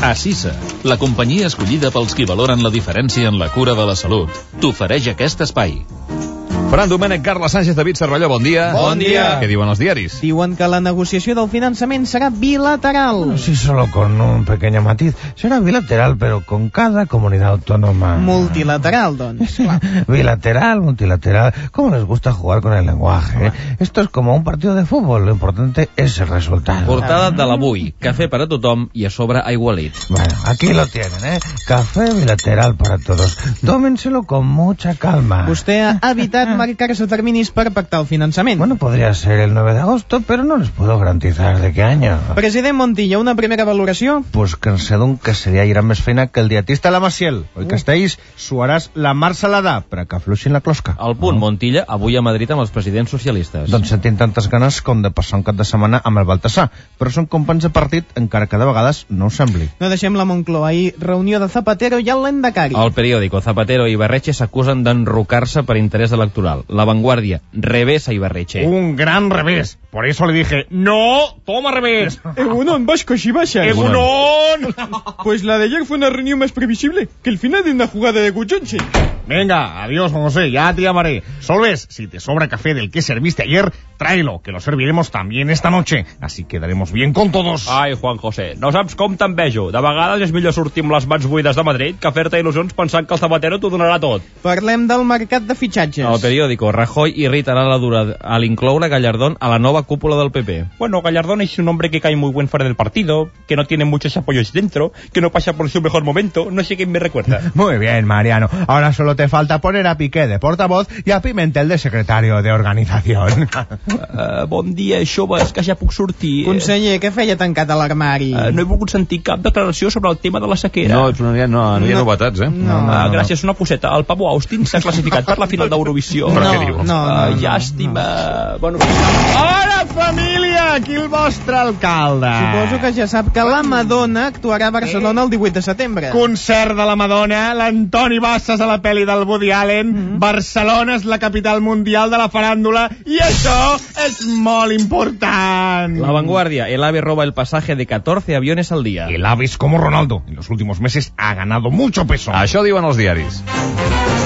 Acisa, la companyia escollida pels qui valoren la diferència en la cura de la salut, t'ofereix aquest espai. Fran Domènech, Carles Sánchez, David Cervelló, bon dia. Bon dia. Què diuen els diaris? Diuen que la negociació del finançament serà bilateral. Sí, solo con un pequeño matiz. Será bilateral, pero con cada comunidad autónoma. Multilateral, doncs. Bilateral, multilateral. ¿Cómo les gusta jugar con el lenguaje? Esto es como un partido de fútbol. Lo importante es el resultado. Portada de l'Avui. Cafè per a tothom i a sobre aigualit. Bueno, aquí lo tienen, ¿eh? Café bilateral para todos. Tómenselo con mucha calma. Vostè ha evitat marcar-se terminis per pactar el finançament. Bueno, podría ser el 9 de agosto, pero no les puedo garantizar de qué año. President Montilla, una primera valoració? Pues que sé d'un que seria ir a més feina que el dietista a la Maciel. Oi que Castells, suaràs la mar salada per a que afluixin la closca. El punt, Montilla, avui a Madrid amb els presidents socialistes. Doncs sentim tantes ganes com de passar un cap de setmana amb el Baltasar, però són companys de partit, encara que de vegades no ho sembli. No deixem la Moncloa. Ahir, reunió de Zapatero i el Lendakari. El periòdico, Zapatero i Ibarretxe s'acusen d'enrocar-se per interès electoral. La Vanguardia, revés a Ibarretxe. Un gran revés. Por eso le dije, no, toma revés. Egunon, Vasco Shibasha. Egunon. Pues la de ayer fue una reunión más previsible que el final de una jugada de Guchonche. Venga, adiós, Juan José, ya te llamaré. Solves, si te sobra café del que serviste ayer, tráelo, que lo serviremos también esta noche. Así quedaremos bien con todos. Ai, Juan José, no saps com t'envejo. De vegades és millor sortir amb les mans buides de Madrid que fer-te il·lusions pensant que el Zapatero t'ho donarà tot. Parlem del mercat de fitxatges. El periòdico, Rajoy irritarà la dura a l'incloure Gallardón a la nova cúpula del PP. Bueno, Gallardón es un hombre que cae muy buen fuera del partido, que no tiene muchos apoyos dentro, que no pasa por su mejor momento, no sé quién me recuerda. Muy bien, Mariano. Ahora solo te falta poner a Piqué de portavoz y a Pimentel de secretario de organización. Bon dia, joves, que ja puc sortir. Conseller, què feia tancat a l'armari? No he volgut sentir cap declaració sobre el tema de la sequera. No hi ha novetats, eh? Gràcies, una coseta. El Pavo Austin s'ha classificat per la final d'Eurovisió. Però què dius? Llàstima. Bueno, Hola, família! Aquí el vostre alcalde. Suposo que ja sap que la Madonna actuarà a Barcelona el 18 de setembre. Concert de la Madonna, l'Antoni Bassas a la pel·li del Woody Allen, Barcelona és la capital mundial de la faràndula i això és molt important. La Vanguardia, el AVE roba el pasaje de 14 aviones al día. El AVE es como Ronaldo, en los últimos meses ha ganado mucho peso. Això diuen els diaris.